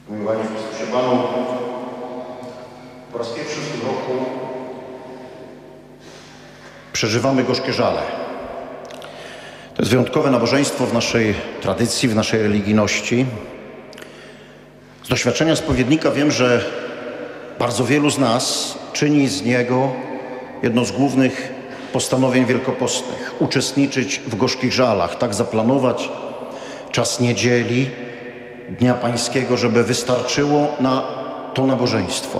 Umiłowani w Chrystusie Panu, po raz pierwszy w tym roku przeżywamy gorzkie żale. To jest wyjątkowe nabożeństwo w naszej tradycji, w naszej religijności. Z doświadczenia spowiednika wiem, że bardzo wielu z nas czyni z niego jedno z głównych postanowień wielkopostnych. Uczestniczyć w gorzkich żalach, tak zaplanować czas niedzieli, Dnia Pańskiego, żeby wystarczyło na to nabożeństwo.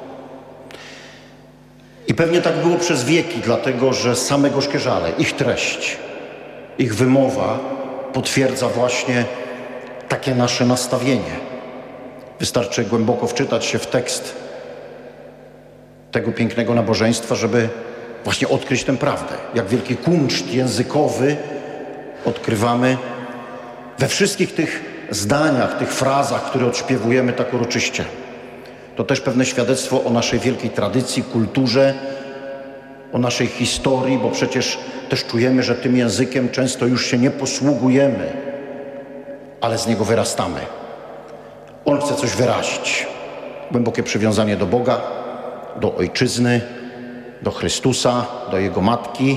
I pewnie tak było przez wieki, dlatego że same gorzkie żale, ich treść, ich wymowa potwierdza właśnie takie nasze nastawienie. Wystarczy głęboko wczytać się w tekst tego pięknego nabożeństwa, żeby właśnie odkryć tę prawdę. Jak wielki kunszt językowy odkrywamy we wszystkich tych zdaniach, tych frazach, które odśpiewujemy tak uroczyście. To też pewne świadectwo o naszej wielkiej tradycji, kulturze, o naszej historii, bo przecież też czujemy, że tym językiem często już się nie posługujemy, ale z niego wyrastamy. On chce coś wyrazić. Głębokie przywiązanie do Boga, do Ojczyzny, do Chrystusa, do Jego Matki.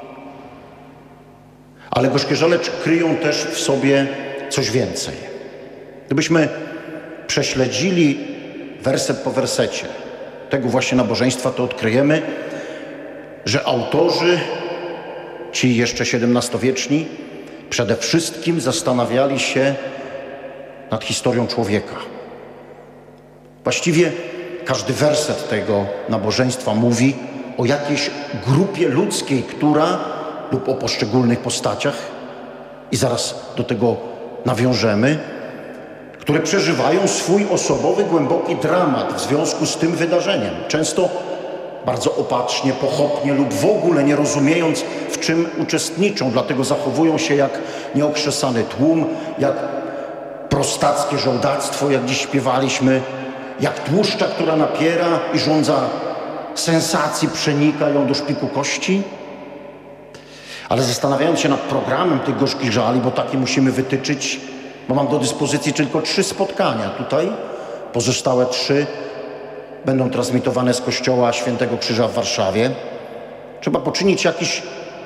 Ale gorzkie żale kryją też w sobie coś więcej. Gdybyśmy prześledzili werset po wersecie tego właśnie nabożeństwa, to odkryjemy, że autorzy, ci jeszcze XVII-wieczni, przede wszystkim zastanawiali się nad historią człowieka. Właściwie każdy werset tego nabożeństwa mówi o jakiejś grupie ludzkiej, która lub o poszczególnych postaciach, i zaraz do tego nawiążemy, które przeżywają swój osobowy, głęboki dramat w związku z tym wydarzeniem. Często bardzo opatrznie, pochopnie lub w ogóle nie rozumiejąc, w czym uczestniczą. Dlatego zachowują się jak nieokrzesany tłum, jak prostackie żołdactwo, jak dziś śpiewaliśmy, jak tłuszcza, która napiera i żądza sensacji, przenika ją do szpiku kości. Ale zastanawiając się nad programem tych gorzkich żali, bo takie musimy wytyczyć, bo mam do dyspozycji tylko 3 spotkania tutaj, pozostałe 3 będą transmitowane z Kościoła Świętego Krzyża w Warszawie. Trzeba poczynić jakiś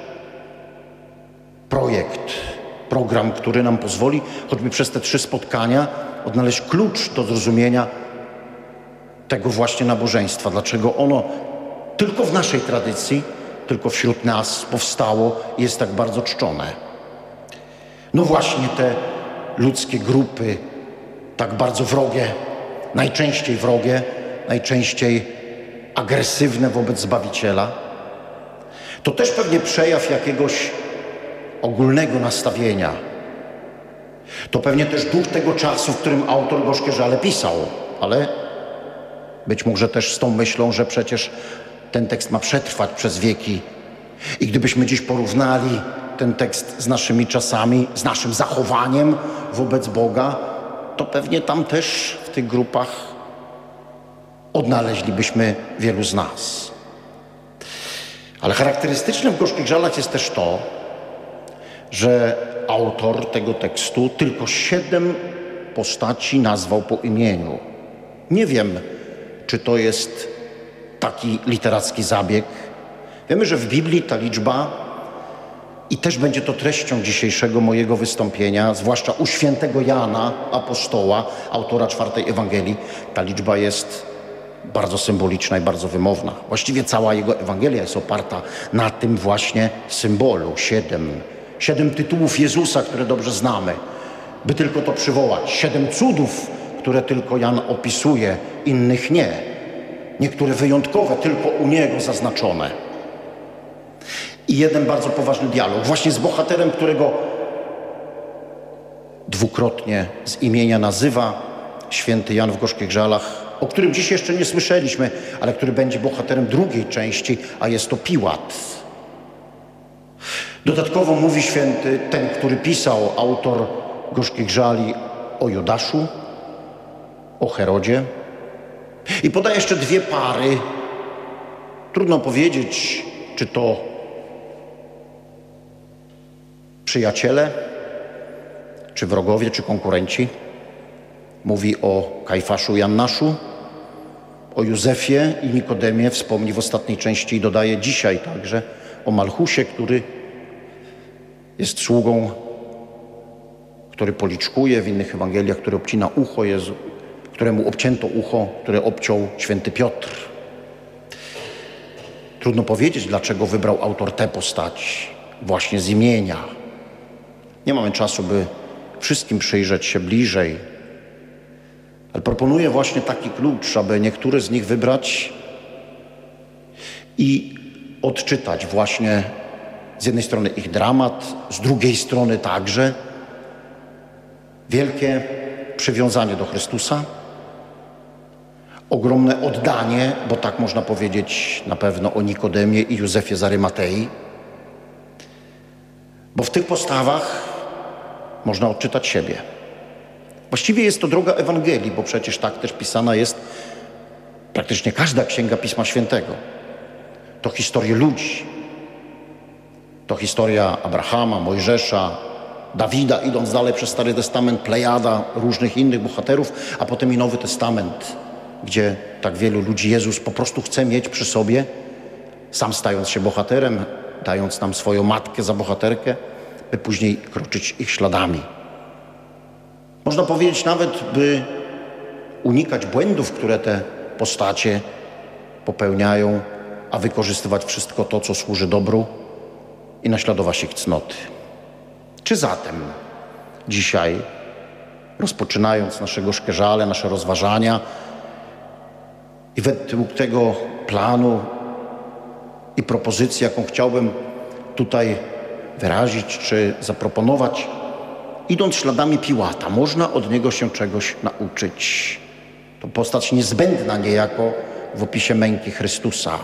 projekt, program, który nam pozwoli, choćby przez te 3 spotkania, odnaleźć klucz do zrozumienia tego właśnie nabożeństwa. Dlaczego ono tylko w naszej tradycji, tylko wśród nas powstało i jest tak bardzo czczone. No właśnie te ludzkie grupy, tak bardzo wrogie, najczęściej agresywne wobec Zbawiciela, to też pewnie przejaw jakiegoś ogólnego nastawienia. To pewnie też duch tego czasu, w którym autor gorzkie żale pisał, ale być może też z tą myślą, że przecież ten tekst ma przetrwać przez wieki. I gdybyśmy dziś porównali ten tekst z naszymi czasami, z naszym zachowaniem wobec Boga, to pewnie tam też w tych grupach odnaleźlibyśmy wielu z nas. Ale charakterystyczne w gorzkich żalach jest też to, że autor tego tekstu tylko 7 postaci nazwał po imieniu. Nie wiem, czy to jest taki literacki zabieg. Wiemy, że w Biblii ta liczba, i też będzie to treścią dzisiejszego mojego wystąpienia, zwłaszcza u świętego Jana, apostoła, autora 4 Ewangelii, ta liczba jest bardzo symboliczna i bardzo wymowna. Właściwie cała jego Ewangelia jest oparta na tym właśnie symbolu. 7 tytułów Jezusa, które dobrze znamy, by tylko to przywołać. 7 cudów, które tylko Jan opisuje, innych nie. Niektóre wyjątkowe, tylko u niego zaznaczone. I jeden bardzo poważny dialog, właśnie z bohaterem, którego dwukrotnie z imienia nazywa święty Jan w gorzkich żalach, o którym dziś jeszcze nie słyszeliśmy, ale który będzie bohaterem drugiej części, a jest to Piłat. Dodatkowo mówi święty, ten, który pisał, autor gorzkich żali, o Judaszu, o Herodzie. I podaje jeszcze 2 pary. Trudno powiedzieć, czy to przyjaciele, czy wrogowie, czy konkurenci. Mówi o Kajfaszu i Annaszu, o Józefie i Nikodemie wspomni w ostatniej części i dodaje dzisiaj także o Malchusie, który jest sługą, który policzkuje w innych Ewangeliach, który obcina ucho któremu obcięto ucho, które obciął święty Piotr. Trudno powiedzieć, dlaczego wybrał autor tę postać właśnie z imienia. Nie mamy czasu, by wszystkim przyjrzeć się bliżej, ale proponuję właśnie taki klucz, aby niektóre z nich wybrać i odczytać właśnie z jednej strony ich dramat, z drugiej strony także wielkie przywiązanie do Chrystusa, ogromne oddanie, bo tak można powiedzieć na pewno o Nikodemie i Józefie z Arymatei, bo w tych postawach można odczytać siebie. Właściwie jest to droga Ewangelii, bo przecież tak też pisana jest praktycznie każda księga Pisma Świętego. To historie ludzi. To historia Abrahama, Mojżesza, Dawida, idąc dalej przez Stary Testament, plejada różnych innych bohaterów, a potem i Nowy Testament, gdzie tak wielu ludzi Jezus po prostu chce mieć przy sobie, sam stając się bohaterem, dając nam swoją matkę za bohaterkę, by później kroczyć ich śladami. Można powiedzieć nawet, by unikać błędów, które te postacie popełniają, a wykorzystywać wszystko to, co służy dobru i naśladować ich cnoty. Czy zatem dzisiaj, rozpoczynając nasze gorzkie żale, nasze rozważania i według tego planu i propozycji, jaką chciałbym tutaj wyrazić czy zaproponować, idąc śladami Piłata, można od niego się czegoś nauczyć. To postać niezbędna niejako w opisie męki Chrystusa.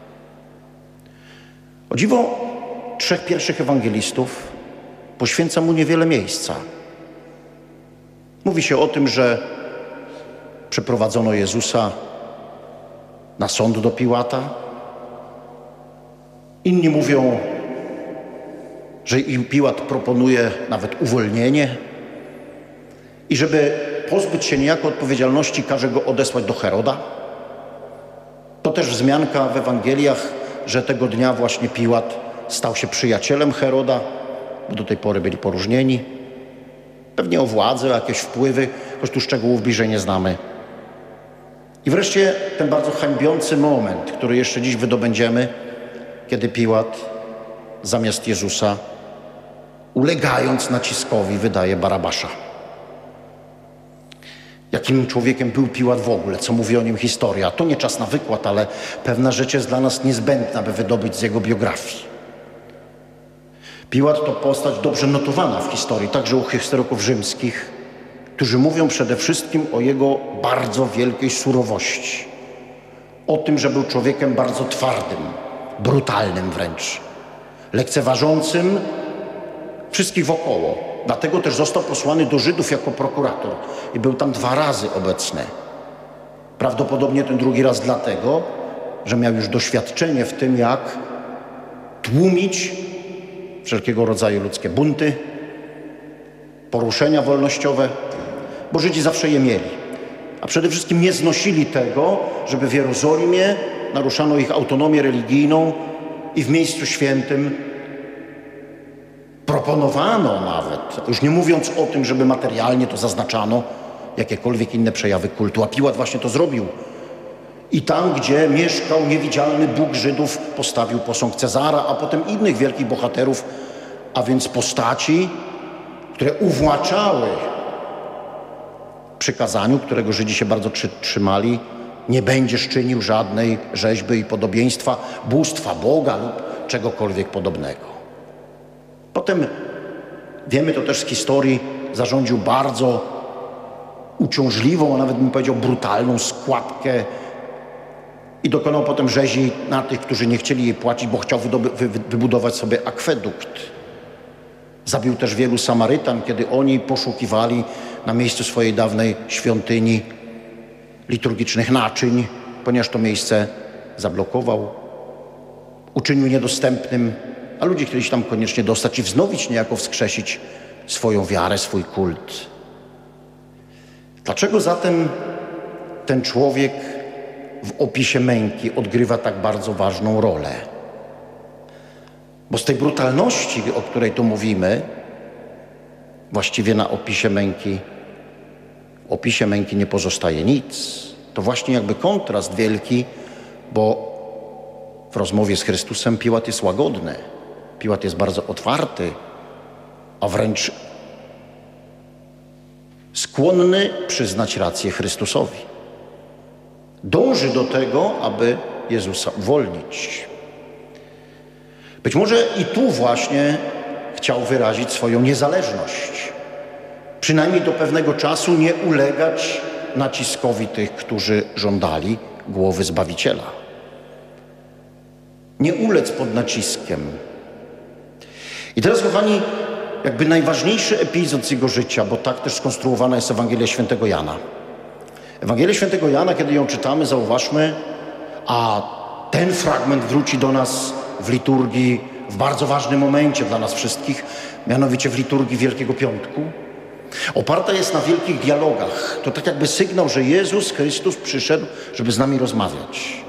O dziwo, 3 pierwszych ewangelistów poświęca mu niewiele miejsca. Mówi się o tym, że przeprowadzono Jezusa na sąd do Piłata. Inni mówią, że im Piłat proponuje nawet uwolnienie i żeby pozbyć się niejako odpowiedzialności, każe go odesłać do Heroda. To też wzmianka w Ewangeliach, że tego dnia właśnie Piłat stał się przyjacielem Heroda, bo do tej pory byli poróżnieni. Pewnie o władzę, o jakieś wpływy, choć tu szczegółów bliżej nie znamy. I wreszcie ten bardzo hańbiący moment, który jeszcze dziś wydobędziemy, kiedy Piłat zamiast Jezusa, ulegając naciskowi, wydaje Barabasza. Jakim człowiekiem był Piłat w ogóle, co mówi o nim historia. To nie czas na wykład, ale pewna rzecz jest dla nas niezbędna, by wydobyć z jego biografii. Piłat to postać dobrze notowana w historii, także u historyków rzymskich, którzy mówią przede wszystkim o jego bardzo wielkiej surowości. O tym, że był człowiekiem bardzo twardym, brutalnym wręcz, lekceważącym wszystkich wokoło. Dlatego też został posłany do Żydów jako prokurator i był tam 2 razy obecny. Prawdopodobnie ten drugi raz dlatego, że miał już doświadczenie w tym, jak tłumić wszelkiego rodzaju ludzkie bunty, poruszenia wolnościowe, bo Żydzi zawsze je mieli. A przede wszystkim nie znosili tego, żeby w Jerozolimie naruszano ich autonomię religijną i w miejscu świętym proponowano nawet, już nie mówiąc o tym, żeby materialnie to zaznaczano, jakiekolwiek inne przejawy kultu. A Piłat właśnie to zrobił. I tam, gdzie mieszkał niewidzialny Bóg Żydów, postawił posąg Cezara, a potem innych wielkich bohaterów, a więc postaci, które uwłaczały przykazaniu, którego Żydzi się bardzo trzymali: nie będziesz czynił żadnej rzeźby i podobieństwa bóstwa, Boga lub czegokolwiek podobnego. Potem, wiemy to też z historii, zarządził bardzo uciążliwą, a nawet bym powiedział brutalną składkę i dokonał potem rzezi na tych, którzy nie chcieli jej płacić, bo chciał wybudować sobie akwedukt. Zabił też wielu Samarytan, kiedy oni poszukiwali na miejscu swojej dawnej świątyni liturgicznych naczyń, ponieważ to miejsce zablokował, uczynił niedostępnym, a ludzie chcieli się tam koniecznie dostać i wznowić, niejako wskrzesić swoją wiarę, swój kult. Dlaczego zatem ten człowiek w opisie męki odgrywa tak bardzo ważną rolę? Bo z tej brutalności, o której tu mówimy, właściwie na opisie męki nie pozostaje nic. To właśnie jakby kontrast wielki, bo w rozmowie z Chrystusem Piłat jest łagodny, Piłat jest bardzo otwarty, a wręcz skłonny przyznać rację Chrystusowi. Dąży do tego, aby Jezusa uwolnić. Być może i tu właśnie chciał wyrazić swoją niezależność. Przynajmniej do pewnego czasu nie ulegać naciskowi tych, którzy żądali głowy Zbawiciela. Nie ulec pod naciskiem. I teraz, kochani, jakby najważniejszy epizod z jego życia, bo tak też skonstruowana jest Ewangelia Świętego Jana. Ewangelia Świętego Jana, kiedy ją czytamy, zauważmy, a ten fragment wróci do nas w liturgii w bardzo ważnym momencie dla nas wszystkich, mianowicie w liturgii Wielkiego Piątku. Oparta jest na wielkich dialogach. To tak jakby sygnał, że Jezus Chrystus przyszedł, żeby z nami rozmawiać.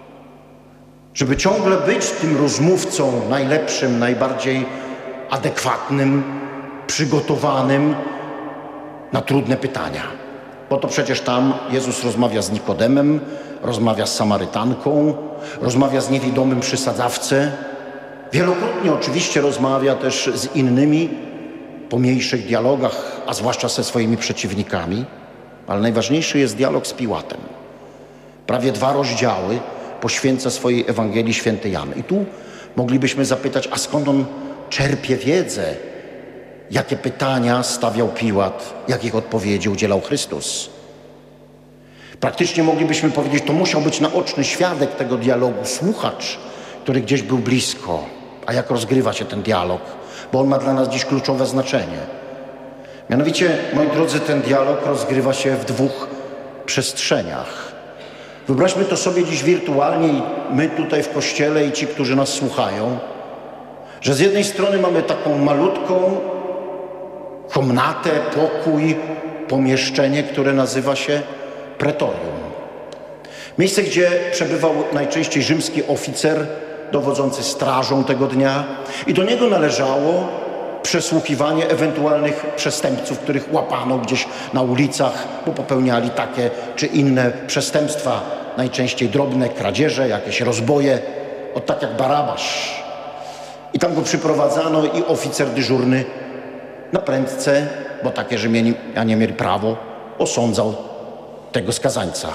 Żeby ciągle być tym rozmówcą najlepszym, najbardziej adekwatnym, przygotowanym na trudne pytania. Bo to przecież tam Jezus rozmawia z Nikodemem, rozmawia z Samarytanką, rozmawia z niewidomym przy sadzawce. Wielokrotnie oczywiście rozmawia też z innymi po mniejszych dialogach, a zwłaszcza ze swoimi przeciwnikami. Ale najważniejszy jest dialog z Piłatem. Prawie 2 rozdziały poświęca swojej Ewangelii święty Jan. I tu moglibyśmy zapytać, a skąd on czerpie wiedzę? Jakie pytania stawiał Piłat, jakich odpowiedzi udzielał Chrystus? Praktycznie moglibyśmy powiedzieć, to musiał być naoczny świadek tego dialogu, słuchacz, który gdzieś był blisko. A jak rozgrywa się ten dialog? Bo on ma dla nas dziś kluczowe znaczenie. Mianowicie, moi drodzy, ten dialog rozgrywa się w 2 przestrzeniach. Wyobraźmy to sobie dziś wirtualnie i my tutaj w kościele i ci, którzy nas słuchają, że z jednej strony mamy taką malutką komnatę, pokój, pomieszczenie, które nazywa się pretorium. Miejsce, gdzie przebywał najczęściej rzymski oficer dowodzący strażą tego dnia i do niego należało przesłuchiwanie ewentualnych przestępców, których łapano gdzieś na ulicach, bo popełniali takie czy inne przestępstwa, najczęściej drobne kradzieże, jakieś rozboje, tak jak Barabasz. I tam go przyprowadzano i oficer dyżurny na prędce, bo takie Rzymianie mieli prawo, osądzał tego skazańca.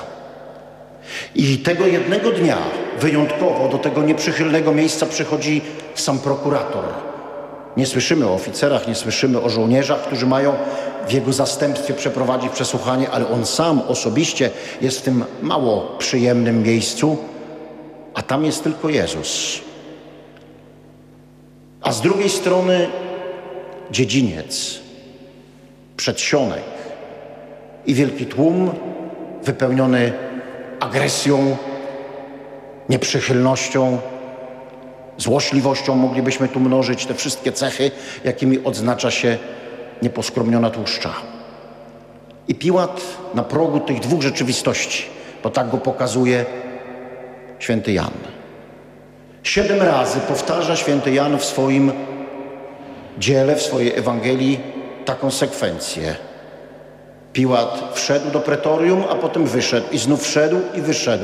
I tego jednego dnia wyjątkowo do tego nieprzychylnego miejsca przychodzi sam prokurator. Nie słyszymy o oficerach, nie słyszymy o żołnierzach, którzy mają w jego zastępstwie przeprowadzić przesłuchanie, ale on sam osobiście jest w tym mało przyjemnym miejscu, a tam jest tylko Jezus. A z drugiej strony dziedziniec, przedsionek i wielki tłum wypełniony agresją, nieprzychylnością, złośliwością, moglibyśmy tu mnożyć te wszystkie cechy, jakimi odznacza się nieposkromiona tłuszcza. I Piłat na progu tych 2 rzeczywistości, bo tak go pokazuje święty Jan. 7 razy powtarza święty Jan w swoim dziele, w swojej Ewangelii taką sekwencję. Piłat wszedł do pretorium, a potem wyszedł i znów wszedł i wyszedł.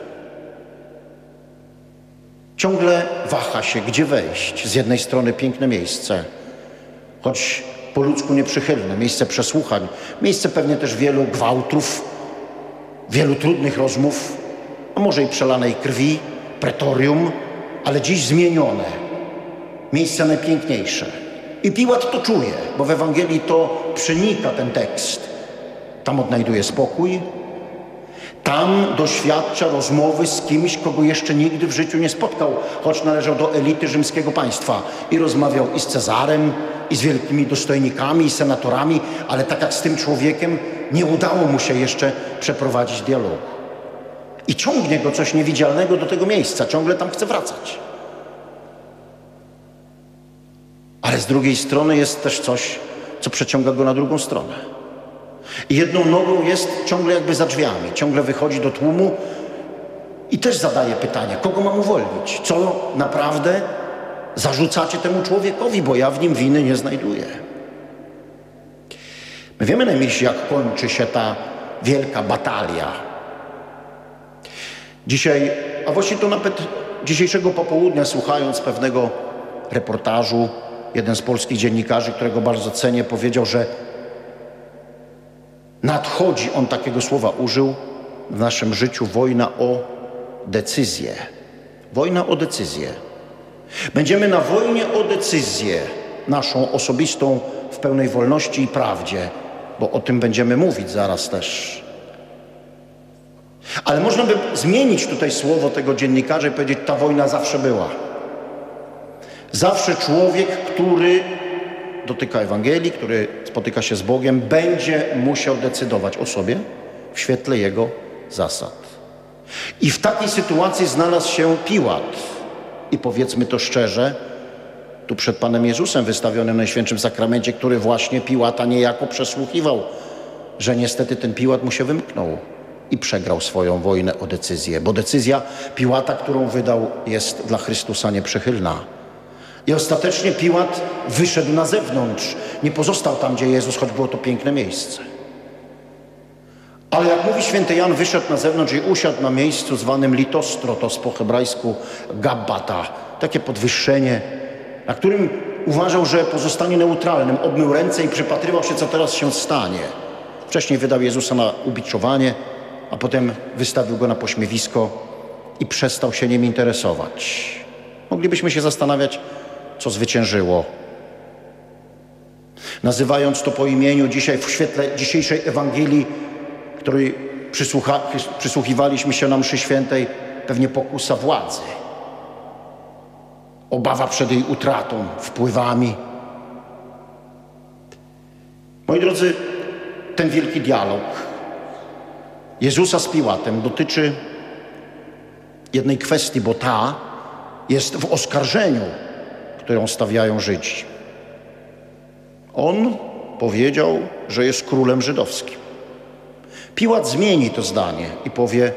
Ciągle waha się, gdzie wejść. Z jednej strony piękne miejsce, choć po ludzku nieprzychylne, miejsce przesłuchań, miejsce pewnie też wielu gwałtów, wielu trudnych rozmów, a może i przelanej krwi, pretorium, ale dziś zmienione. Miejsce najpiękniejsze. I Piłat to czuje, bo w Ewangelii to przenika ten tekst. Tam odnajduje spokój, tam doświadcza rozmowy z kimś, kogo jeszcze nigdy w życiu nie spotkał, choć należał do elity rzymskiego państwa. I rozmawiał i z Cezarem, i z wielkimi dostojnikami, i senatorami, ale tak jak z tym człowiekiem nie udało mu się jeszcze przeprowadzić dialogu. I ciągnie go coś niewidzialnego do tego miejsca, ciągle tam chce wracać. Ale z drugiej strony jest też coś, co przeciąga go na drugą stronę. I jedną nogą jest ciągle jakby za drzwiami, ciągle wychodzi do tłumu i też zadaje pytanie, kogo mam uwolnić? Co naprawdę zarzucacie temu człowiekowi, bo ja w nim winy nie znajduję. My wiemy najmniejszy, jak kończy się ta wielka batalia. Dzisiaj, a właściwie to nawet dzisiejszego popołudnia, słuchając pewnego reportażu, jeden z polskich dziennikarzy, którego bardzo cenię, powiedział, że nadchodzi, on takiego słowa użył, w naszym życiu wojna o decyzję. Wojna o decyzję. Będziemy na wojnie o decyzję naszą osobistą w pełnej wolności i prawdzie, bo o tym będziemy mówić zaraz też. Ale można by zmienić tutaj słowo tego dziennikarza i powiedzieć, ta wojna zawsze była. Zawsze człowiek, który dotyka Ewangelii, który spotyka się z Bogiem, będzie musiał decydować o sobie w świetle Jego zasad. I w takiej sytuacji znalazł się Piłat. I powiedzmy to szczerze, tu przed Panem Jezusem wystawionym w Najświętszym Sakramencie, który właśnie Piłata niejako przesłuchiwał, że niestety ten Piłat mu się wymknął i przegrał swoją wojnę o decyzję, bo decyzja Piłata, którą wydał, jest dla Chrystusa nieprzychylna. I ostatecznie Piłat wyszedł na zewnątrz, nie pozostał tam, gdzie Jezus, choć było to piękne miejsce. Ale jak mówi święty Jan, wyszedł na zewnątrz i usiadł na miejscu zwanym litostro, to po hebrajsku gabbata, takie podwyższenie, na którym uważał, że pozostanie neutralnym, obmył ręce i przypatrywał się, co teraz się stanie. Wcześniej wydał Jezusa na ubiczowanie, a potem wystawił go na pośmiewisko i przestał się nim interesować. Moglibyśmy się zastanawiać, co zwyciężyło. Nazywając to po imieniu dzisiaj w świetle dzisiejszej Ewangelii, której przysłuchiwaliśmy się na mszy świętej, pewnie pokusa władzy. Obawa przed jej utratą, wpływami. Moi drodzy, ten wielki dialog Jezusa z Piłatem dotyczy jednej kwestii, bo ta jest w oskarżeniu, którą stawiają Żydzi. On powiedział, że jest królem żydowskim. Piłat zmieni to zdanie i powie,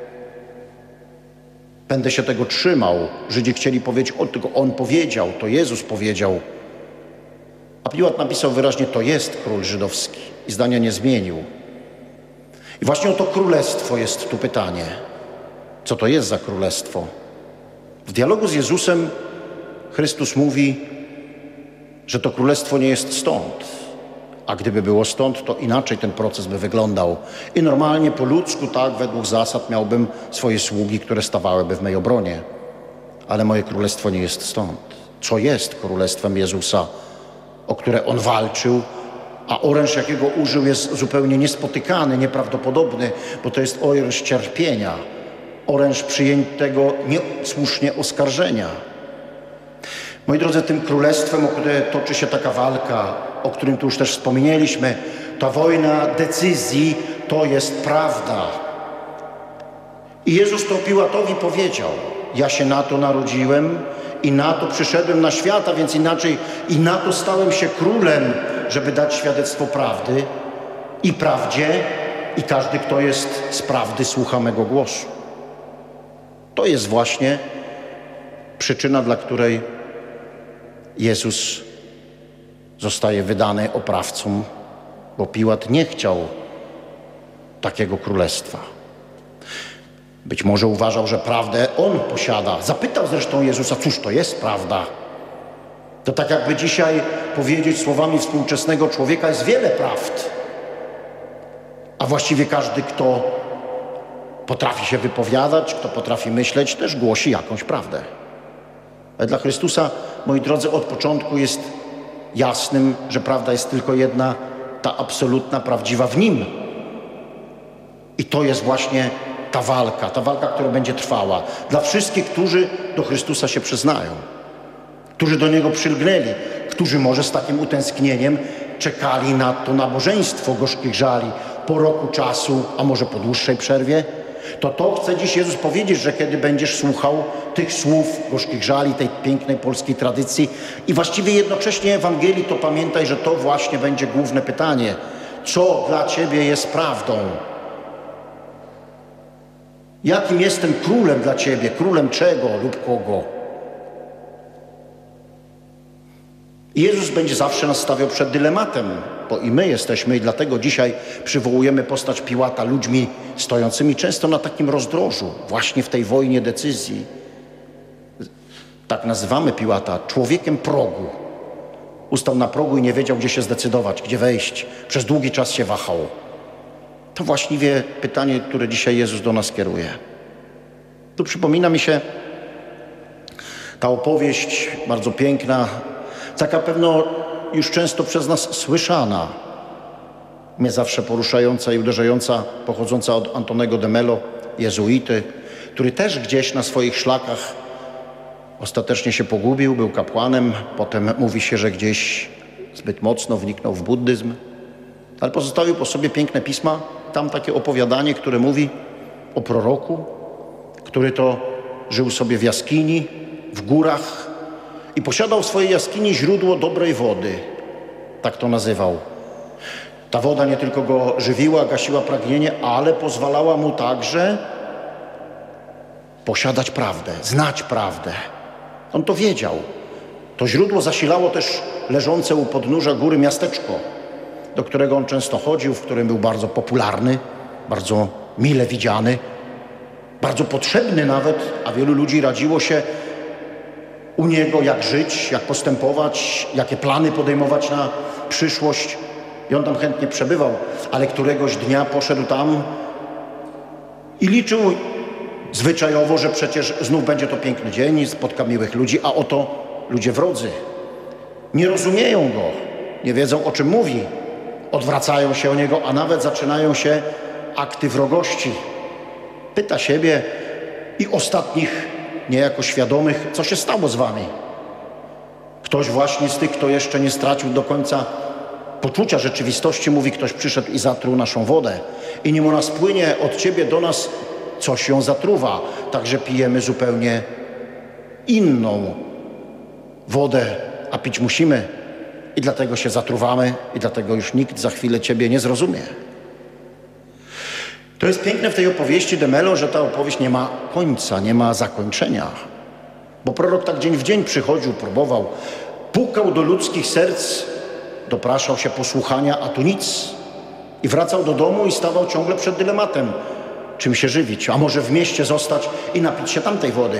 będę się tego trzymał. Żydzi chcieli powiedzieć, o, tylko on powiedział, to Jezus powiedział. A Piłat napisał wyraźnie, to jest król żydowski i zdania nie zmienił. I właśnie o to królestwo jest tu pytanie. Co to jest za królestwo? W dialogu z Jezusem Chrystus mówi, że to królestwo nie jest stąd. A gdyby było stąd, to inaczej ten proces by wyglądał. I normalnie po ludzku, tak, według zasad miałbym swoje sługi, które stawałyby w mej obronie. Ale moje królestwo nie jest stąd. Co jest królestwem Jezusa, o które On walczył, a oręż, jakiego użył, jest zupełnie niespotykany, nieprawdopodobny, bo to jest oręż cierpienia, oręż przyjętego niesłusznie oskarżenia. Moi drodzy, tym królestwem, o które toczy się taka walka, o którym tu już też wspomnieliśmy, ta wojna decyzji, to jest prawda. I Jezus to Piłatowi powiedział, ja się na to narodziłem i na to przyszedłem na świat, a więc inaczej i na to stałem się królem, żeby dać świadectwo prawdy i prawdzie i każdy, kto jest z prawdy, słucha mego głosu. To jest właśnie przyczyna, dla której Jezus zostaje wydany oprawcom, bo Piłat nie chciał takiego królestwa. Być może uważał, że prawdę on posiada. Zapytał zresztą Jezusa, cóż to jest prawda? To tak jakby dzisiaj powiedzieć słowami współczesnego człowieka, jest wiele prawd. A właściwie każdy, kto potrafi się wypowiadać, kto potrafi myśleć, też głosi jakąś prawdę. Ale dla Chrystusa, moi drodzy, od początku jest jasnym, że prawda jest tylko jedna, ta absolutna, prawdziwa w Nim. I to jest właśnie ta walka, która będzie trwała. Dla wszystkich, którzy do Chrystusa się przyznają, którzy do Niego przylgnęli, którzy może z takim utęsknieniem czekali na to nabożeństwo gorzkich żali po roku czasu, a może po dłuższej przerwie. To chce dziś Jezus powiedzieć, że kiedy będziesz słuchał tych słów gorzkich żali, tej pięknej polskiej tradycji i właściwie jednocześnie Ewangelii, to pamiętaj, że to właśnie będzie główne pytanie. co dla Ciebie jest prawdą. Jakim jestem królem dla Ciebie, królem czego lub kogo. I Jezus będzie zawsze nas stawiał przed dylematem, bo i my jesteśmy, i dlatego dzisiaj przywołujemy postać Piłata ludźmi stojącymi często na takim rozdrożu, właśnie w tej wojnie decyzji. Tak nazywamy Piłata człowiekiem progu. Ustał na progu i nie wiedział, gdzie się zdecydować, gdzie wejść. Przez długi czas się wahał. To właściwie pytanie, które dzisiaj Jezus do nas kieruje. Tu przypomina mi się ta opowieść bardzo piękna, taka pewno już często przez nas słyszana, mnie zawsze poruszająca i uderzająca, pochodząca od Antonego de Melo, jezuity, który też gdzieś na swoich szlakach ostatecznie się pogubił, był kapłanem, potem mówi się, że gdzieś zbyt mocno wniknął w buddyzm, ale pozostawił po sobie piękne pisma, tam takie opowiadanie, które mówi o proroku, który to żył sobie w jaskini, w górach i posiadał w swojej jaskini źródło dobrej wody, tak to nazywał. Ta woda nie tylko go żywiła, gasiła pragnienie, ale pozwalała mu także posiadać prawdę, znać prawdę. On to wiedział. To źródło zasilało też leżące u podnóża góry miasteczko, do którego on często chodził, w którym był bardzo popularny, bardzo mile widziany, bardzo potrzebny nawet, a wielu ludzi radziło się u niego, jak żyć, jak postępować, jakie plany podejmować na przyszłość. I on tam chętnie przebywał, ale któregoś dnia poszedł tam i liczył zwyczajowo, że przecież znów będzie to piękny dzień, spotka miłych ludzi, a oto ludzie wrodzy. Nie rozumieją go, nie wiedzą, o czym mówi. Odwracają się o niego, a nawet zaczynają się akty wrogości. Pyta siebie i ostatnich niejako świadomych, co się stało z wami. Ktoś właśnie z tych, kto jeszcze nie stracił do końca poczucia rzeczywistości, mówi, ktoś przyszedł i zatruł naszą wodę. I nim ona spłynie od ciebie do nas, coś ją zatruwa. Także pijemy zupełnie inną wodę, a pić musimy. I dlatego się zatruwamy i dlatego już nikt za chwilę ciebie nie zrozumie. To jest piękne w tej opowieści de Melo, że ta opowieść nie ma końca, nie ma zakończenia. Bo prorok tak dzień w dzień przychodził, próbował, pukał do ludzkich serc, dopraszał się posłuchania, a tu nic. I wracał do domu i stawał ciągle przed dylematem, czym się żywić, a może w mieście zostać i napić się tamtej wody.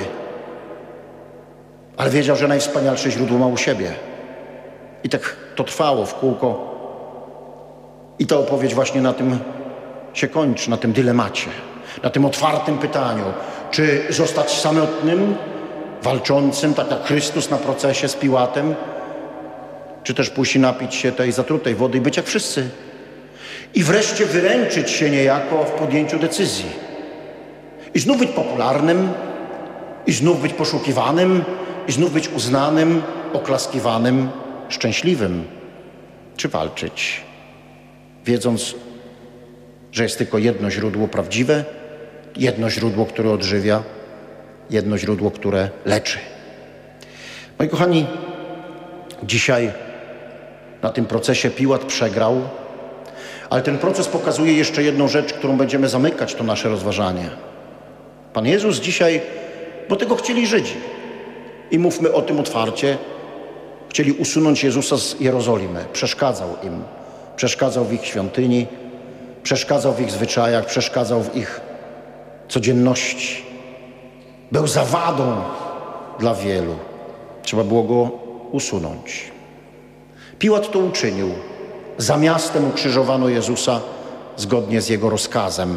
Ale wiedział, że najwspanialsze źródło ma u siebie. I tak to trwało w kółko. I ta opowieść właśnie na tym się kończy, na tym dylemacie, na tym otwartym pytaniu, czy zostać samotnym, walczącym, tak jak Chrystus na procesie z Piłatem, czy też pójść i napić się tej zatrutej wody i być jak wszyscy. I wreszcie wyręczyć się niejako w podjęciu decyzji. I znów być popularnym, i znów być poszukiwanym, i znów być uznanym, oklaskiwanym, szczęśliwym. Czy walczyć, wiedząc, że jest tylko jedno źródło prawdziwe, jedno źródło, które odżywia, jedno źródło, które leczy. Moi kochani, dzisiaj na tym procesie Piłat przegrał, ale ten proces pokazuje jeszcze jedną rzecz, którą będziemy zamykać to nasze rozważanie. Pan Jezus dzisiaj, bo tego chcieli Żydzi i mówmy o tym otwarcie, chcieli usunąć Jezusa z Jerozolimy. Przeszkadzał im, przeszkadzał w ich świątyni, przeszkadzał w ich zwyczajach, przeszkadzał w ich codzienności. Był zawadą dla wielu. Trzeba było go usunąć. Piłat to uczynił. Za miastem ukrzyżowano Jezusa zgodnie z jego rozkazem.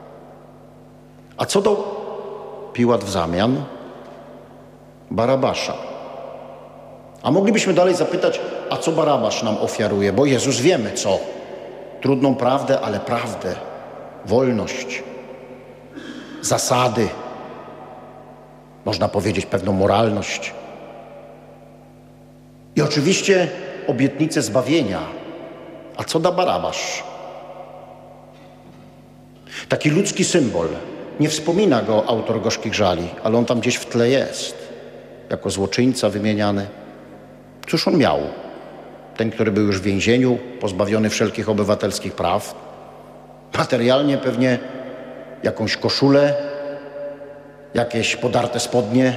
A co dał Piłat w zamian? Barabasza. A moglibyśmy dalej zapytać, a co Barabasz nam ofiaruje? Bo Jezus wiemy co. Trudną prawdę, ale prawdę. Wolność. Zasady. Można powiedzieć pewną moralność. I oczywiście obietnicę zbawienia. A co da Barabasz? Taki ludzki symbol. Nie wspomina go autor Gorzkich Żali, ale on tam gdzieś w tle jest. Jako złoczyńca wymieniany. Cóż on miał? ten, który był już w więzieniu, pozbawiony wszelkich obywatelskich praw, materialnie pewnie jakąś koszulę, jakieś podarte spodnie,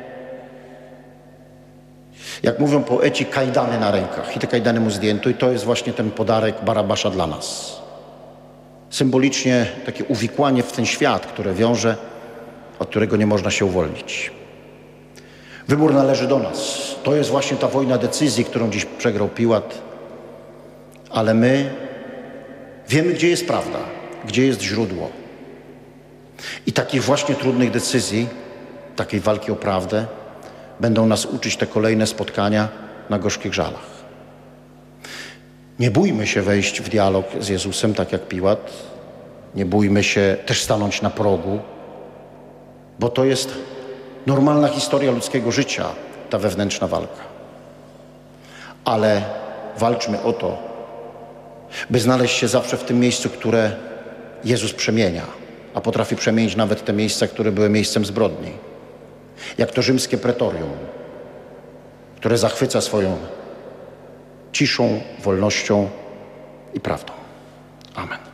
jak mówią poeci, kajdany na rękach. I te kajdany mu zdjęto i to jest właśnie ten podarek Barabasza dla nas. Symbolicznie takie uwikłanie w ten świat, które wiąże, od którego nie można się uwolnić. Wybór należy do nas. To jest właśnie ta wojna decyzji, którą dziś przegrał Piłat. Ale my wiemy, gdzie jest prawda, gdzie jest źródło. I takich właśnie trudnych decyzji, takiej walki o prawdę będą nas uczyć te kolejne spotkania na gorzkich żalach. Nie bójmy się wejść w dialog z Jezusem, tak jak Piłat. Nie bójmy się też stanąć na progu, bo to jest normalna historia ludzkiego życia, ta wewnętrzna walka. Ale walczmy o to, by znaleźć się zawsze w tym miejscu, które Jezus przemienia, a potrafi przemienić nawet te miejsca, które były miejscem zbrodni. Jak to rzymskie pretorium, które zachwyca swoją ciszą, wolnością i prawdą. Amen.